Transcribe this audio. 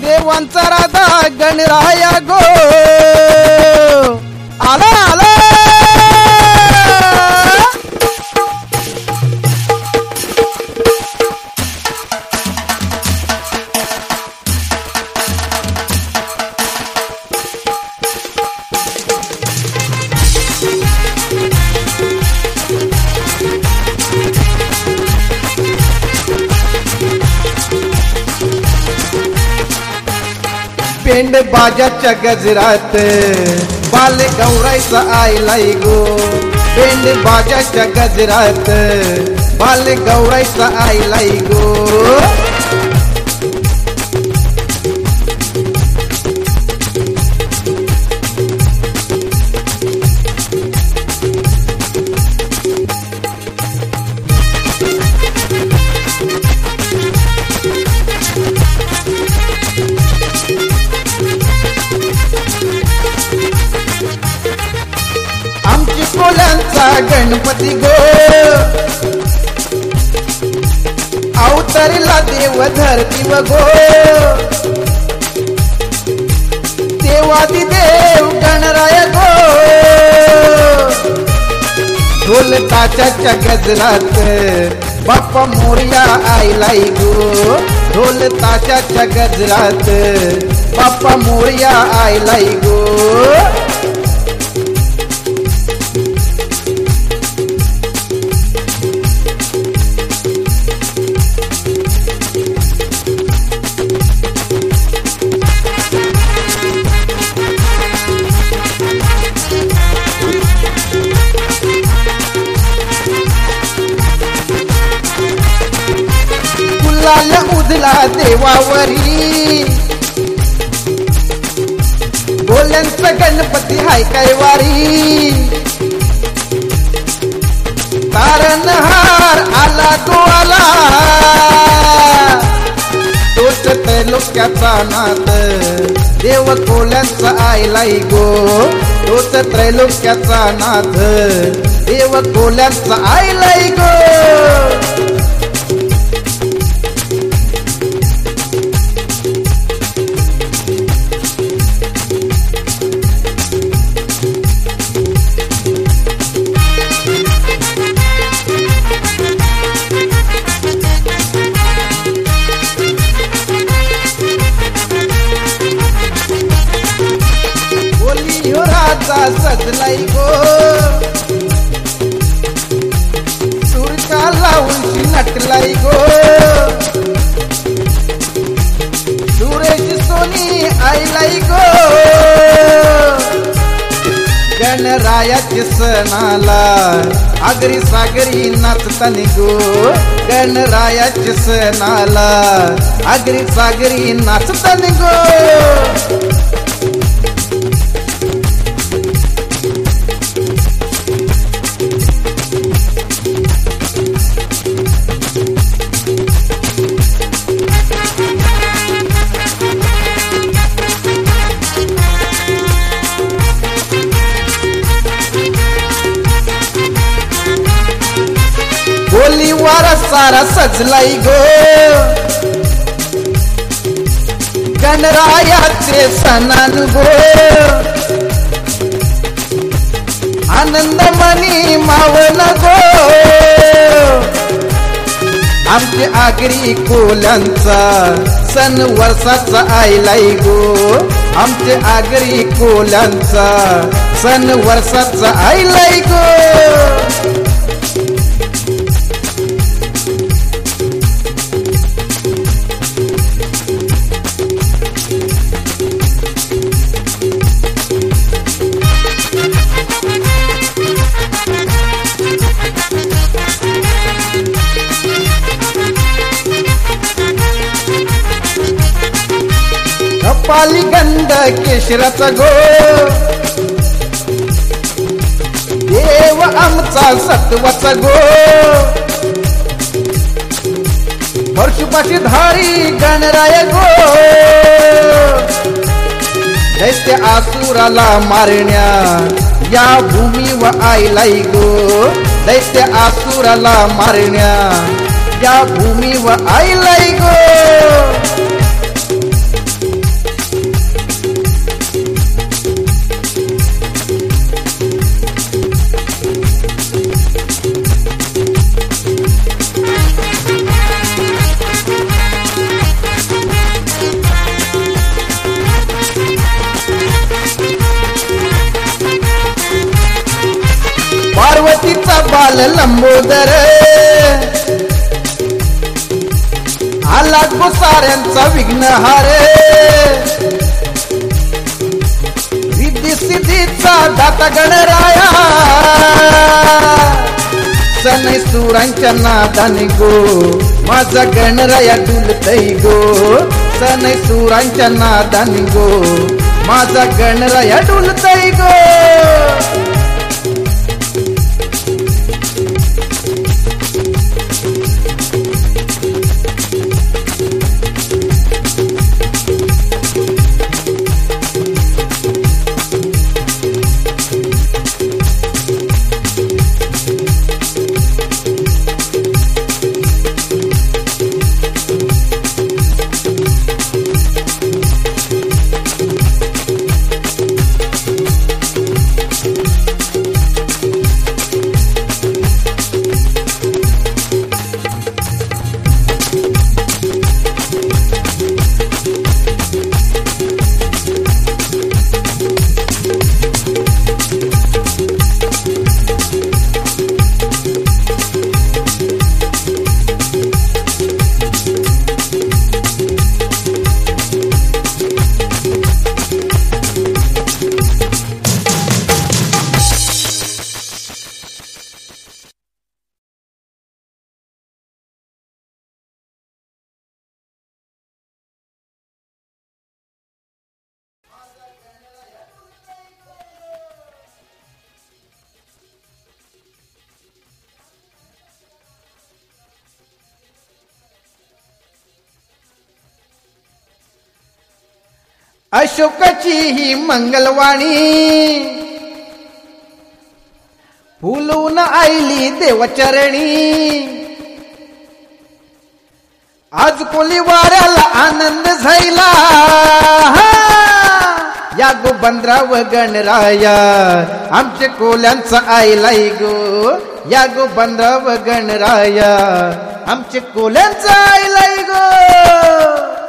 देवांचा राधा गणराया गो आला आला पेंड बाजाच्या गजरात बाल गौरायचा आयलाय गो पेंड बाजाच्या गजरात बाल गौरायचा आयलाय गो कोल्यांचा गणपती गो अवतरला देव धरती व गो देवादी देव गणराय गो ढोल ताशाच्या गजरात बाप्पा मोरया आयलाय गो ढोल ताशाच्या गजरात बाप्पा मोरया आयलाय गो उधला देवावरी बोल्यांचा गणपती हाय काय वारी तारणहार आला तो आला तोच त्रैलोक्याचा नाथ देव कोल्यांचा आयलाय गो तोच त्रैलोक्याचा नाथ देव कोल्यांचा आयलाय गो सजलाई गो सुरका लावून नटलाई गो सुरेश सोनी आईलाई गो गणरायाच्या सणाला आगरी सागरी नाचतानी गो गणरायाच्या सणाला आगरी सागरी नाचतानी गो बोली वारा सारा सजलाई गो गणरायाचे सणान गो आनंद मनी मावन गो आमचे आगरी कोल्यांचा सण वर्षाचा आयलाय गो आमचे आगरी कोल्यांचा सण वर्षाचा आयलाय गो कपाली गंध केशराचा गो देव आमचा सत्वाचा गो वर्षपाशी धारी गणराय गो दैत्य आसुराला मारण्या या भूमीवर आयलाय गो दैत्य आसुराला मारण्या या भूमीवर आयलाय गो बाल लंबोदर आला साऱ्यांचा विघ्नहार रिद्धी सिद्धीचा दाता गणराया सनई सुरांच्या नादाने गो माझा गणराया डुलतई गो सनई सुरांच्या नादाने गो माझा गणराया डुलतई गो अशोकाची ही मंगलवाणी फुलून आईली देवचरणी आज कोली वाऱ्याला आनंद झाला या गो बंद्राव गणराया आमच्या कोल्यांचा आईलाई गो या गो बंद्राव गणराया आमच्या कोल्यांचा आईलाई गो